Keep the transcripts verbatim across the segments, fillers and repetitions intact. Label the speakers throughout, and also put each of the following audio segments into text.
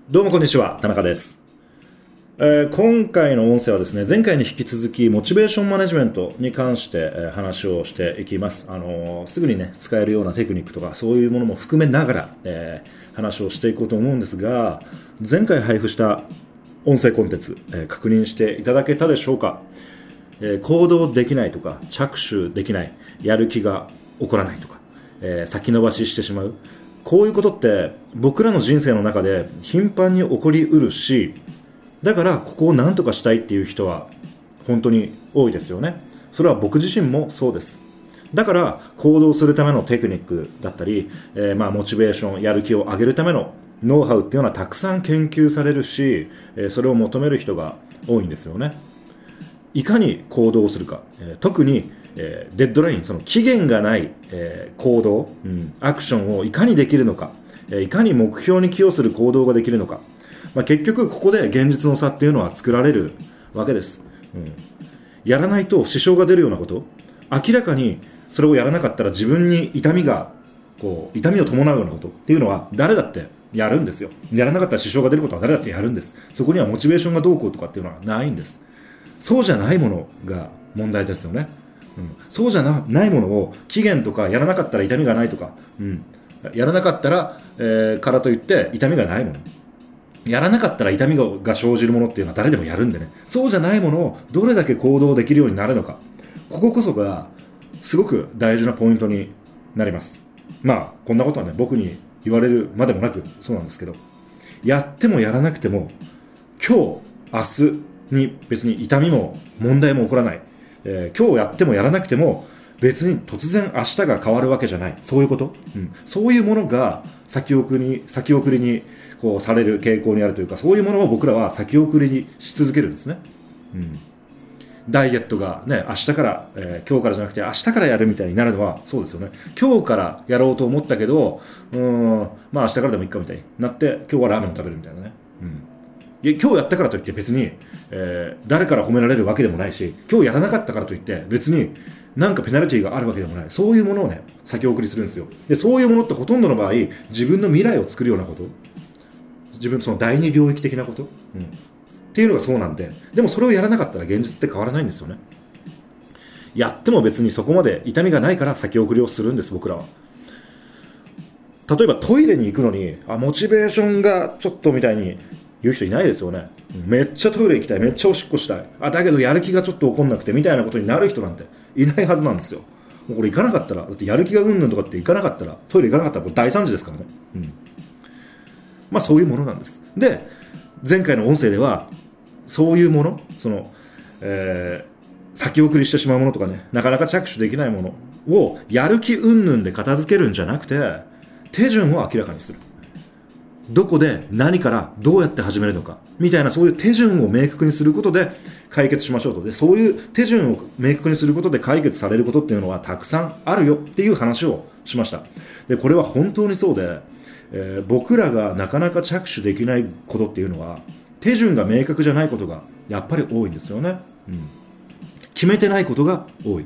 Speaker 1: どうもこんにちは、田中です。えー今回の音声はですね、前回に引き続きモチベーションマネジメントに関して、えー話をしていきます。あのーすぐにね使えるようなテクニックとかそういうものも含めながら、えー話をしていこうと思うんですが、前回配布した音声コンテンツ、えー確認していただけたでしょうか。えー行動できないとか着手できない、やる気が起こらないとか、えー先延ばししてしまう、こういうことって僕らの人生の中で頻繁に起こりうるし、だからここを何とかしたいっていう人は本当に多いですよね。それは僕自身もそうです。だから行動するためのテクニックだったり、えーまあモチベーション、やる気を上げるためのノウハウっていうのはたくさん研究されるし、えーそれを求める人が多いんですよね。いかに行動するか、えー特に、えーデッドライン、その期限がない、えー行動、うん、アクションをいかにできるのか、えーいかに目標に寄与する行動ができるのか、まあ、結局ここで現実の差っていうのは作られるわけです、うん、やらないと支障が出るようなこと、明らかにそれをやらなかったら自分に痛みがこう痛みを伴うようなことっていうのは誰だってやるんですよ。やらなかったら支障が出ることは誰だってやるんです。そこにはモチベーションがどうこうとかっていうのはないんです。そうじゃないものが問題ですよね、うん、そうじゃ な, ないものを期限とかやらなかったら痛みがないとか、うん、やらなかったら、えー、からといって痛みがないもの、やらなかったら痛みが生じるものっていうのは誰でもやるんでね、そうじゃないものをどれだけ行動できるようになるのか、こここそがすごく大事なポイントになります。まあこんなことはね僕に言われるまでもなくそうなんですけど、やってもやらなくても今日明日に別に痛みも問題も起こらない、えー今日やってもやらなくても別に突然明日が変わるわけじゃない、そういうこと、うん、そういうものが先送りに先送りにこうされる傾向にあるというか、そういうものを僕らは先送りにし続けるんですね、うん、ダイエットがね明日から、えー今日からじゃなくて明日からやるみたいになるのはそうですよね。今日からやろうと思ったけど、うーんまあ明日からでもいいかみたいになって今日はラーメンを食べるみたいなね、うん、いや今日やったからといって別に、えー誰から褒められるわけでもないし、今日やらなかったからといって別になんかペナルティーがあるわけでもない、そういうものをね先送りするんですよ。でそういうものってほとんどの場合自分の未来を作るようなこと、自分その第二領域的なこと、うん、っていうのがそうなんで、でもそれをやらなかったら現実って変わらないんですよね。やっても別にそこまで痛みがないから先送りをするんです、僕らは。例えばトイレに行くのにあモチベーションがちょっとみたいに言う人いないですよね。めっちゃトイレ行きたい、めっちゃおしっこしたい、あだけどやる気がちょっと起こんなくてみたいなことになる人なんていないはずなんですよ。もうこれ行かなかったら、だってやる気がうんぬんとかって行かなかったら、トイレ行かなかったらこれ大惨事ですからね、うん、まあそういうものなんです。で前回の音声ではそういうもの、その、えー先送りしてしまうものとかね、なかなか着手できないものをやる気云々で片付けるんじゃなくて、手順を明らかにする、どこで何からどうやって始めるのかみたいな、そういう手順を明確にすることで解決しましょうと。でそういう手順を明確にすることで解決されることっていうのはたくさんあるよっていう話をしました。でこれは本当にそうで、えー僕らがなかなか着手できないことっていうのは手順が明確じゃないことがやっぱり多いんですよね、うん、決めてないことが多い。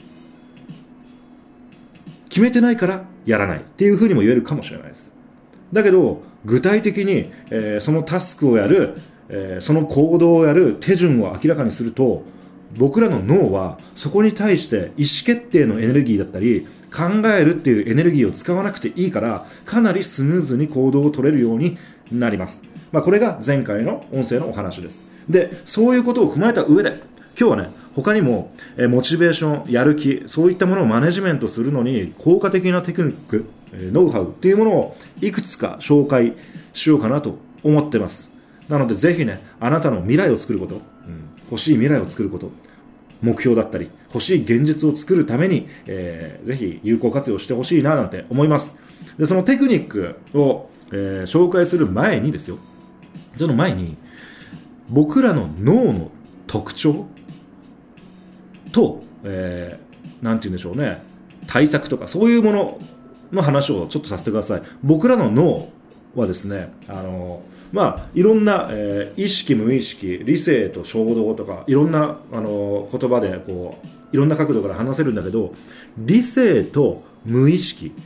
Speaker 1: 決めてないからやらないっていうふうにも言えるかもしれないです。だけど具体的に、えーそのタスクをやる、えーその行動をやる手順を明らかにすると、僕らの脳はそこに対して意思決定のエネルギーだったり考えるっていうエネルギーを使わなくていいから、かなりスムーズに行動を取れるようになります。まあ、これが前回の音声のお話です。でそういうことを踏まえた上で今日はね他にも、えーモチベーション、やる気、そういったものをマネジメントするのに効果的なテクニック、えーノウハウっていうものをいくつか紹介しようかなと思ってます。なのでぜひね、あなたの未来を作ること、うん、欲しい未来を作ること、目標だったり欲しい現実を作るために、えーぜひ有効活用してほしいななんて思います。でそのテクニックを、えー紹介する前にですよ、その前に僕らの脳の特徴と、えー、なんて言うんでしょうね、対策とかそういうものの話をちょっとさせてください。僕らの脳はですね、あのまあいろんな、えー意識無意識、理性と衝動とかいろんなあの言葉でこういろんな角度から話せるんだけど、理性と無意識、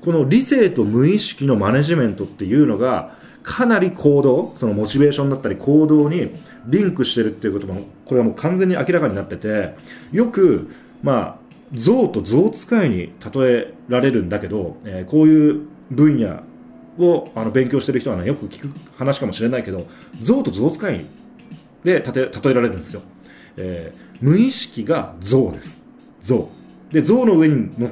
Speaker 1: この理性と無意識のマネジメントっていうのがかなり行動、そのモチベーションだったり行動にリンクしてるっていうことも、これはもう完全に明らかになってて、よくまあ象と象使いに例えられるんだけど、えー、こういう分野をあの勉強してる人はね、よく聞く話かもしれないけど、象と象使いで例え、例えられるんですよ。えー、無意識が象です。象で、象の上に乗って、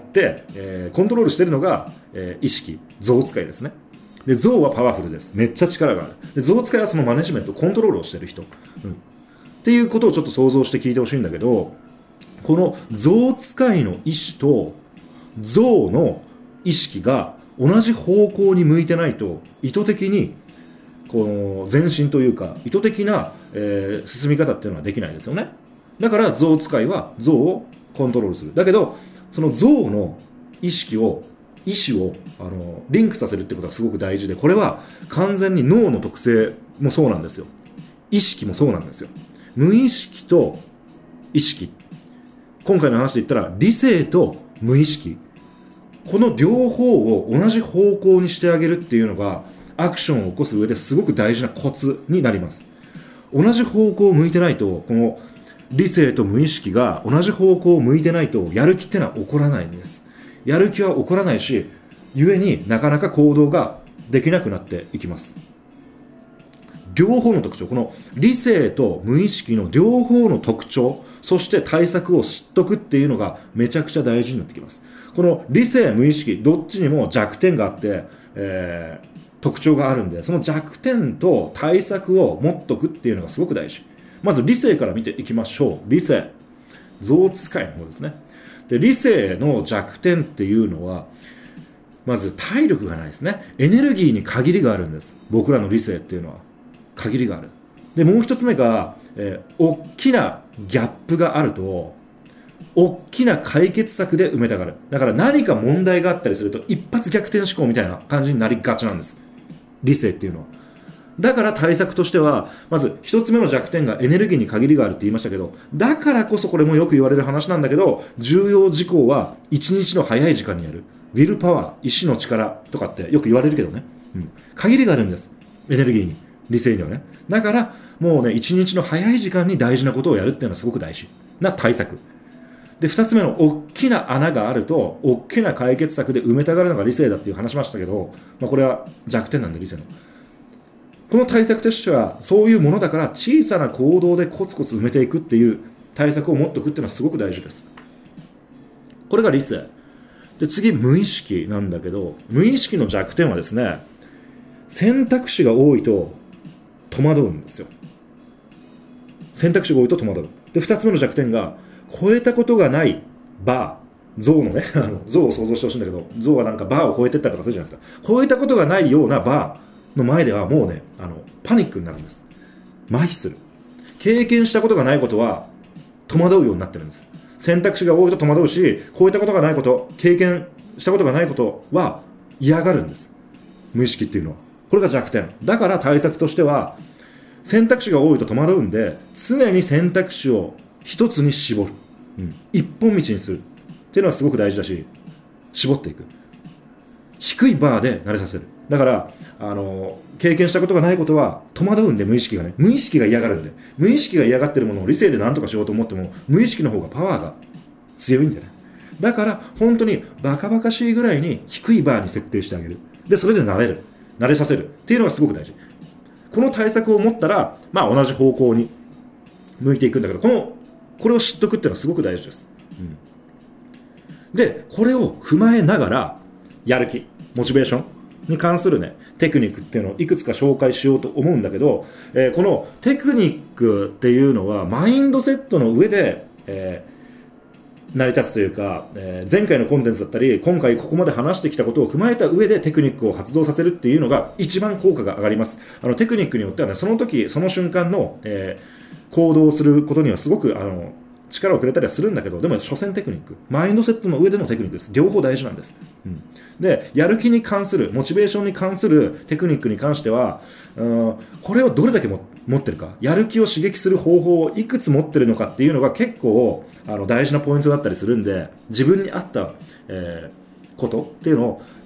Speaker 1: えー、コントロールしてるのが、えー、意識、象使いですね。で、象はパワフルです。めっちゃ力がある。で、象使いはそのマネジメント、コントロールをしてる人、うん、っていうことをちょっと想像して聞いてほしいんだけど、この象使いの意志と象の意識が同じ方向に向いてないと、意図的にこの前進というか意図的な、えー、進み方っていうのはできないですよね。だから象使いは象をコントロールする。だけどその象の意識を意志をあのリンクさせるってことがすごく大事で、これは完全に脳の特性もそうなんですよ。意識もそうなんですよ。無意識と意識、今回の話で言ったら理性と無意識、この両方を同じ方向にしてあげるっていうのがアクションを起こす上ですごく大事なコツになります。同じ方向を向いてないと、この理性と無意識が同じ方向を向いてないとやる気ってのは起こらないんです。やる気は起こらないし、故になかなか行動ができなくなっていきます。両方の特徴、この理性と無意識の両方の特徴、そして対策を知っとくっていうのがめちゃくちゃ大事になってきます。この理性無意識どっちにも弱点があって、えー、特徴があるんで、その弱点と対策を持っとくっていうのがすごく大事。まず理性から見ていきましょう。理性、象使いの方ですね。で、理性の弱点っていうのはまず体力がないですね。エネルギーに限りがあるんです。僕らの理性っていうのは限りがある。で、もう一つ目が、えー、大きなギャップがあると大きな解決策で埋めたがる。だから何か問題があったりすると一発逆転思考みたいな感じになりがちなんです、理性っていうのは。だから対策としては、まず一つ目の弱点がエネルギーに限りがあるって言いましたけど、だからこそこれもよく言われる話なんだけど、重要事項は一日の早い時間にやる。ウィルパワー、意志の力とかってよく言われるけどね、うん、限りがあるんです、エネルギーに、理性にはね。だからもうね、一日の早い時間に大事なことをやるっていうのはすごく大事な対策で、二つ目の大きな穴があると大きな解決策で埋めたがるのが理性だっていう話しましたけど、まあ、これは弱点なんで、理性のこの対策としてはそういうものだから、小さな行動でコツコツ埋めていくっていう対策を持っておくっていうのはすごく大事です。これが理性で、次無意識なんだけど、無意識の弱点はですね、選択肢が多いと戸惑うんですよ。選択肢が多いと戸惑う。で、二つ目の弱点が超えたことがないバー、象のね、あの象を想像してほしいんだけど、象はなんかバーを超えてったりとかするじゃないですか。超えたことがないようなバーの前ではもうね、あのパニックになるんです。麻痺する。経験したことがないことは戸惑うようになってるんです。選択肢が多いと戸惑うし、超えたことがないこと、経験したことがないことは嫌がるんです、無意識っていうのは。これが弱点だから、対策としては選択肢が多いと戸惑うんで、常に選択肢を一つに絞る、うん、一本道にするっていうのはすごく大事だし、絞っていく。低いバーで慣れさせる。だからあの経験したことがないことは戸惑うんで、無意識がね、無意識が嫌がるんで、無意識が嫌がってるものを理性で何とかしようと思っても、無意識の方がパワーが強いんだよね。だから本当にバカバカしいぐらいに低いバーに設定してあげる。で、それで慣れる、慣れさせるっていうのがすごく大事。この対策を持ったら、まあ同じ方向に向いていくんだけど、このこれを知っとくっていうのはすごく大事です、うん、で、これを踏まえながらやる気、モチベーションに関するね、テクニックっていうのをいくつか紹介しようと思うんだけど、えー、このテクニックっていうのはマインドセットの上で、えー、成り立つというか、えー、前回のコンテンツだったり今回ここまで話してきたことを踏まえた上でテクニックを発動させるっていうのが一番効果が上がります。あのテクニックによってはね、その時その瞬間の、えー、行動することにはすごくあの力をくれたりはするんだけど、でも所詮テクニック、マインドセットの上でのテクニックです。両方大事なんです、うん、で、やる気に関する、モチベーションに関するテクニックに関しては、うん、これをどれだけも持ってるか、やる気を刺激する方法をいくつ持ってるのかっていうのが結構あの大事なポイントだったりするんで、自分に合った、えー、ことっていうのを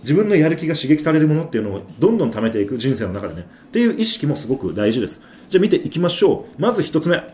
Speaker 1: 自分のやる気が刺激されるものっていうのをどんどん貯めていく人生の中でねっていう意識もすごく大事です。じゃあ見ていきましょう。まず一つ目、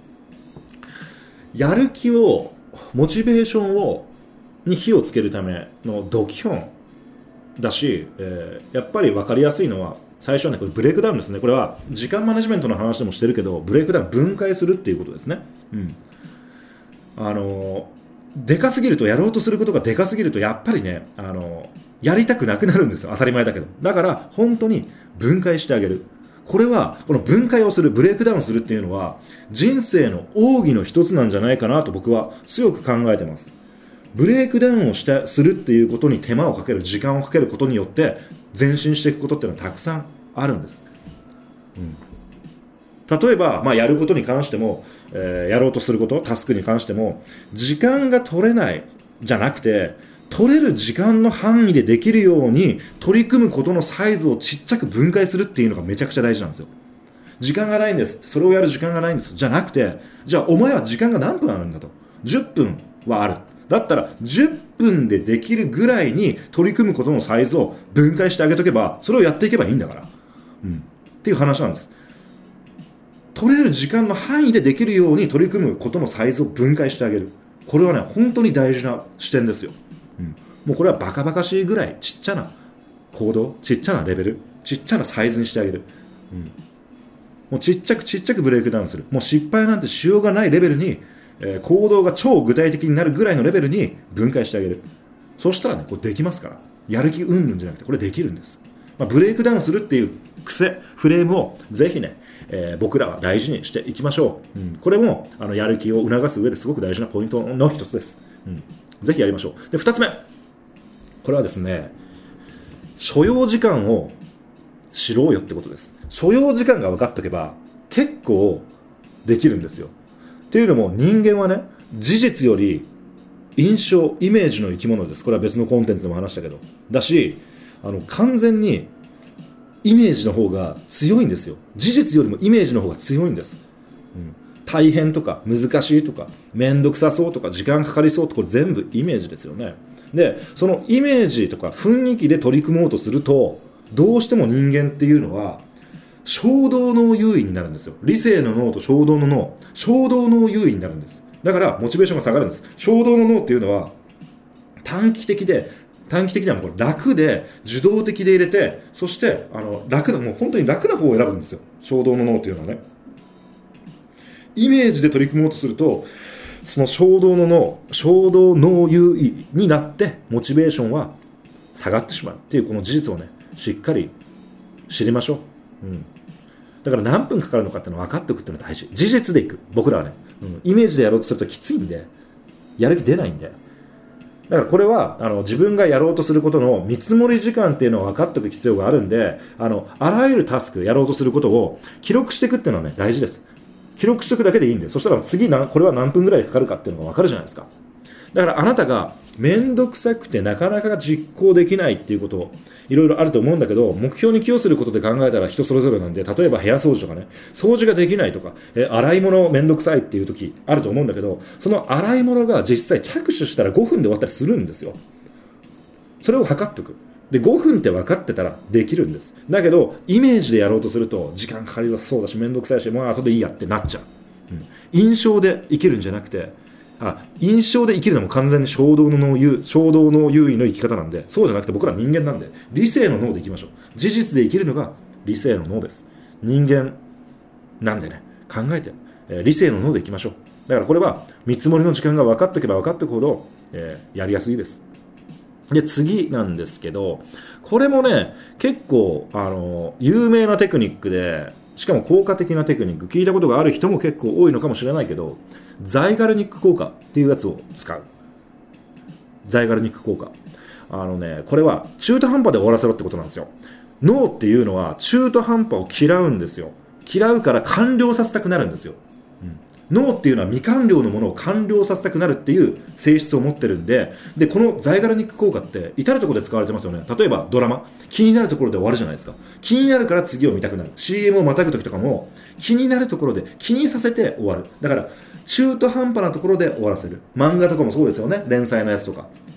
Speaker 1: やる気をモチベーションをに火をつけるためのド基本だし、えー、やっぱり分かりやすいのは最初はねこれブレイクダウンですね。これは時間マネジメントの話でもしてるけどブレイクダウン分解するっていうことですね。うんあのでかすぎるとやろうとすることがでかすぎるとやっぱりねあのやりたくなくなるんですよ。当たり前だけど。だから本当に分解してあげる。これはこの分解をするブレイクダウンするっていうのは人生の奥義の一つなんじゃないかなと僕は強く考えてます。ブレイクダウンをしたするっていうことに手間をかける時間をかけることによって前進していくことっていうのはたくさんあるんです。うん例えば、まあ、やることに関しても、えー、やろうとすることタスクに関しても時間が取れないじゃなくて取れる時間の範囲でできるように取り組むことのサイズをちっちゃく分解するっていうのがめちゃくちゃ大事なんですよ。時間がないんです、それをやる時間がないんですじゃなくて、じゃあお前は時間が何分あるんだと、じゅっぷんはある、だったらじゅっぷんでできるぐらいに取り組むことのサイズを分解してあげとけばそれをやっていけばいいんだから、うん、っていう話なんです。取れる時間の範囲でできるように取り組むことのサイズを分解してあげる。これはね本当に大事な視点ですよ。うん、もうこれはバカバカしいぐらいちっちゃな行動、ちっちゃなレベル、ちっちゃなサイズにしてあげる。うん、もうちっちゃくちっちゃくブレイクダウンする。もう失敗なんてしようがないレベルに、えー、行動が超具体的になるぐらいのレベルに分解してあげる。そうしたらねこれできますから。やる気うんぬんじゃなくてこれできるんです。まあ、ブレイクダウンするっていう癖フレームをぜひねえー、僕らは大事にしていきましょう。うん、これもあのやる気を促す上ですごく大事なポイントの一つです。うん、ぜひやりましょう。でふたつめ、これはですね所要時間を知ろうよってことです。所要時間が分かっておけば結構できるんですよ。っていうのも人間はね事実より印象イメージの生き物です。これは別のコンテンツでも話したけどだしあの完全にイメージの方が強いんですよ。事実よりもイメージの方が強いんです。うん、大変とか難しいとかめんどくさそうとか時間かかりそうとこれ全部イメージですよね。でそのイメージとか雰囲気で取り組もうとするとどうしても人間っていうのは衝動脳優位になるんですよ。理性の脳と衝動の脳、衝動脳優位になるんです。だからモチベーションが下がるんです。衝動の脳っていうのは短期的で短期的にはもう楽で受動的で入れて、そしてあの楽なもう本当に楽な方を選ぶんですよ。衝動の脳というのはね。イメージで取り組もうとするとその衝動の脳衝動脳優位になってモチベーションは下がってしまうっていうこの事実をねしっかり知りましょう。うん、だから何分かかるのかっていうのを分かっておくっていうのが大事。事実でいく。僕らはね、うん、イメージでやろうとするときついんでやる気出ないんで。だからこれはあの自分がやろうとすることの見積もり時間っていうのを分かっておく必要があるんで、あのあらゆるタスクやろうとすることを記録していくっていうのはね大事です。記録しておくだけでいいんで、そしたら次なこれは何分ぐらいかかるかっていうのが分かるじゃないですか。だからあなたが面倒くさくてなかなか実行できないっていうこといろいろあると思うんだけど、目標に寄与することで考えたら人それぞれなんで、例えば部屋掃除とかね、掃除ができないとか、え洗い物面倒くさいっていう時あると思うんだけど、その洗い物が実際着手したらごふんで終わったりするんですよ。それを測っておく。でごふんって分かってたらできるんです。だけどイメージでやろうとすると時間かかりそうだし面倒くさいしもう後でいいやってなっちゃう、うん、印象で生きるんじゃなくて、あ印象で生きるのも完全に衝動の脳優衝動脳優位の生き方なんで、そうじゃなくて僕ら人間なんで理性の脳で生きましょう。事実で生きるのが理性の脳です。人間なんでね考えて、えー、理性の脳で生きましょう。だからこれは見積もりの時間が分かっておけば分かっておくほど、えー、やりやすいです。で次なんですけど、これもね結構あの有名なテクニックで、しかも効果的なテクニック、聞いたことがある人も結構多いのかもしれないけど、ザイガルニック効果っていうやつを使う。ザイガルニック効果、あのねこれは中途半端で終わらせろってことなんですよ。脳っていうのは中途半端を嫌うんですよ。嫌うから完了させたくなるんですよ。脳っていうのは未完了のものを完了させたくなるっていう性質を持ってるんで、でこのザイガルニック効果って至るところで使われてますよね。例えばドラマ、気になるところで終わるじゃないですか。気になるから次を見たくなる。 シーエム をまたぐ時とかも気になるところで気にさせて終わる。だから中途半端なところで終わらせる。漫画とかもそうですよね。連載のやつとか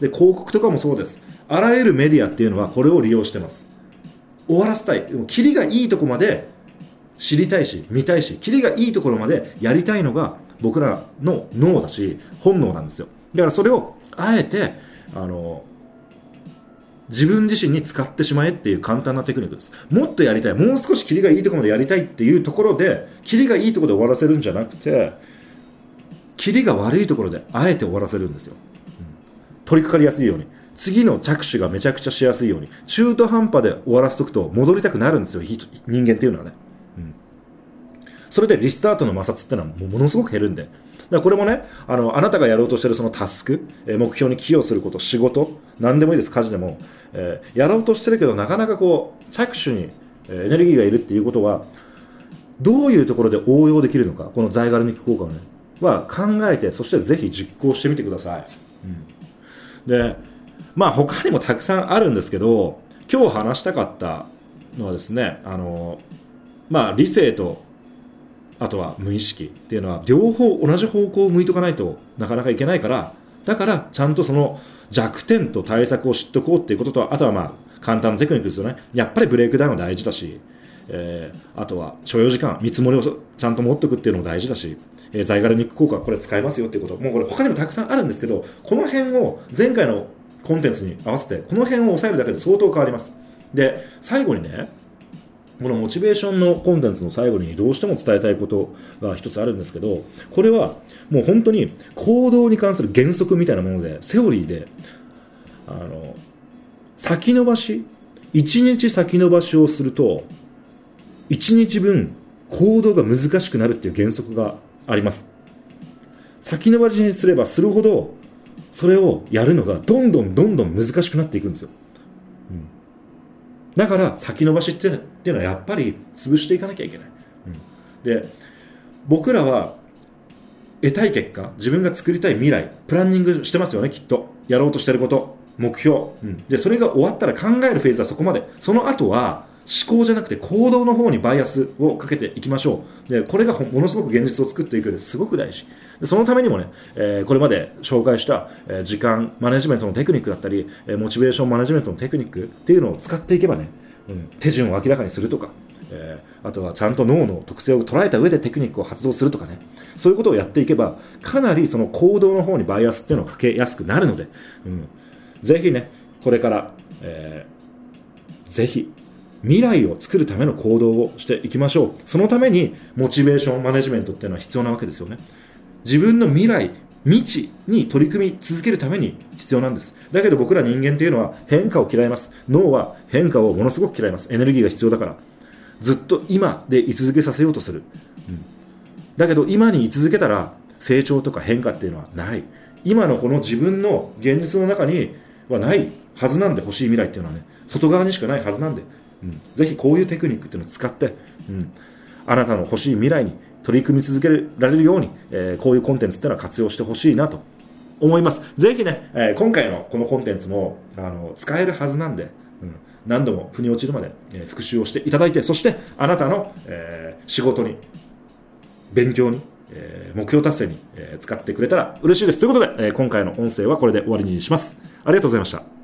Speaker 1: で、広告とかもそうです。あらゆるメディアっていうのはこれを利用してます。終わらせたい。キリがいいとこまで知りたいし、見たいし、キリがいいところまでやりたいのが僕らの脳だし、本能なんですよ。だからそれをあえて、あの、自分自身に使ってしまえっていう簡単なテクニックです。もっとやりたい、もう少しキリがいいところまでやりたいっていうところで、キリがいいところで終わらせるんじゃなくて、キリが悪いところであえて終わらせるんですよ。うん、取り掛かりやすいように、次の着手がめちゃくちゃしやすいように、中途半端で終わらせとくと戻りたくなるんですよ、人間っていうのはね。うん、それでリスタートの摩擦ってのはものすごく減るんで。だからこれもね、あの、あなたがやろうとしているそのタスク、えー、目標に寄与すること、仕事、何でもいいです、家事でも、えー、やろうとしてるけどなかなかこう着手に、えー、エネルギーがいるっていうことは、どういうところで応用できるのか、このザイガルニック効果をね、は考えて、そしてぜひ実行してみてください。うん、で、まあ他にもたくさんあるんですけど、今日話したかったのはですね、あの、まあ理性とあとは無意識っていうのは両方同じ方向を向いとかないとなかなかいけないから、だからちゃんとその弱点と対策を知っておこうっていうことと、あとはまあ簡単なテクニックですよね。やっぱりブレイクダウンは大事だし、えー、あとは所要時間、見積もりをちゃんと持っておくっていうのも大事だし、えー、ザイガルニック効果はこれ使えますよっていうこと、もうこれ他にもたくさんあるんですけど、この辺を前回のコンテンツに合わせてこの辺を抑えるだけで相当変わります。で、最後にね、このモチベーションのコンテンツの最後にどうしても伝えたいことが一つあるんですけど、これはもう本当に行動に関する原則みたいなもので、セオリーで、あの、先延ばし、一日先延ばしをすると、一日分行動が難しくなるっていう原則があります。先延ばしにすればするほど、それをやるのがどんどんどんどん難しくなっていくんですよ。うん、だから先延ばしっていうのはやっぱり潰していかなきゃいけない。うん、で、僕らは得たい結果、自分が作りたい未来、プランニングしてますよね、きっと。やろうとしてること、目標。うん、で、それが終わったら考えるフェーズはそこまで。その後は思考じゃなくて行動の方にバイアスをかけていきましょう。で、これがものすごく現実を作っていくのですごく大事。で、そのためにもね、えー、これまで紹介した、えー、時間マネジメントのテクニックだったり、えー、モチベーションマネジメントのテクニックっていうのを使っていけばね、うん、手順を明らかにするとか、えー、あとはちゃんと脳の特性を捉えた上でテクニックを発動するとかね、そういうことをやっていけばかなりその行動の方にバイアスっていうのをかけやすくなるので、うん、ぜひね、これから、えー、ぜひ未来を作るための行動をしていきましょう。そのためにモチベーションマネジメントっていうのは必要なわけですよね。自分の未来、未知に取り組み続けるために必要なんです。だけど僕ら人間っていうのは変化を嫌います。脳は変化をものすごく嫌います。エネルギーが必要だから。ずっと今で居続けさせようとする。うん、だけど今に居続けたら成長とか変化っていうのはない。今のこの自分の現実の中にはないはずなんで、欲しい未来っていうのはね、外側にしかないはずなんで、うん、ぜひこういうテクニックっていうのを使って、うん、あなたの欲しい未来に取り組み続けられるように、えー、こういうコンテンツっていうのは活用してほしいなと思います。ぜひね、えー、今回のこのコンテンツもあの使えるはずなんで、うん、何度も腑に落ちるまで、えー、復習をしていただいて、そしてあなたの、えー、仕事に、勉強に、えー、目標達成に、えー、使ってくれたら嬉しいです。ということで、えー、今回の音声はこれで終わりにします。ありがとうございました。